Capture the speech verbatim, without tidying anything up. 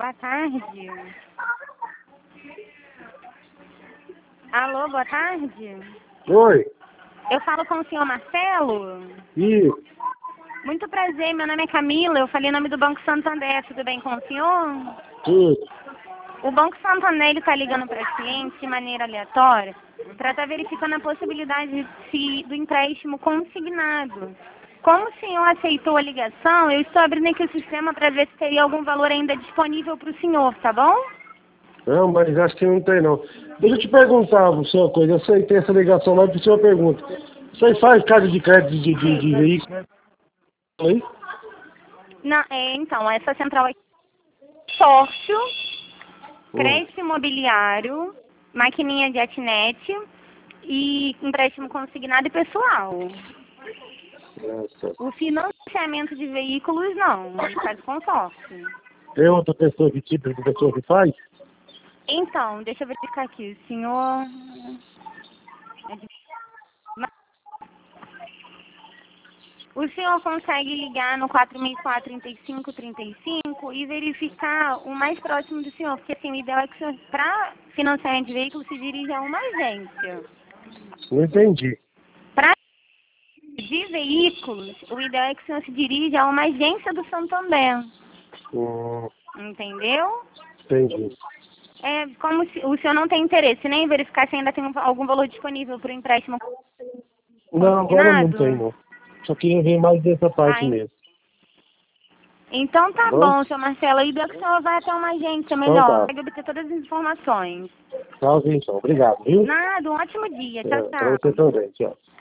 Boa tarde. Alô, boa tarde. Oi. Eu falo com o senhor Marcelo? Isso. Muito prazer, meu nome é Camila, eu falei em nome do Banco Santander, tudo bem com o senhor? Tudo. O Banco Santander está ligando para clientes de maneira aleatória para estar verificando a possibilidade de, do empréstimo consignado. Como o senhor aceitou a ligação, eu estou abrindo aqui o sistema para ver se teria algum valor ainda disponível para o senhor, tá bom? Não, mas acho que não tem não. Deixa eu te perguntar uma senhor coisa. Eu aceitei essa ligação, mas o senhor pergunta. Vocês fazem carga de crédito de, de, de veículo? Oi? Não, é, então, essa central é consórcio, Hum. crédito imobiliário, maquininha de atnet e empréstimo consignado e pessoal. Nossa. O financiamento de veículos não, faz consórcio. Tem outra pessoa, que tipo de pessoa que faz? Então, deixa eu verificar aqui. O senhor... é de- O senhor consegue ligar no quatro seis quatro, três cinco três cinco e verificar o mais próximo do senhor, porque assim, o ideal é que o senhor, para financiamento de veículos, se dirija a uma agência. Não entendi. Para de veículos, o ideal é que o senhor se dirija a uma agência do Santander. Hum, Entendeu? entendi. É como se o senhor não tem interesse nem em verificar se ainda tem um- algum valor disponível para o empréstimo Não, agora não consignado. tem não. Só queria ver mais dessa parte Ah, en- mesmo. então Tá tá bom? bom, seu Marcelo. E ideal que o senhor vai até uma agência Então melhor. tá. Pode obter todas as informações. Tchauzinho, então. Obrigado, viu? Nada, um ótimo dia. Tchau, É, pra você tchau. também. Tchau.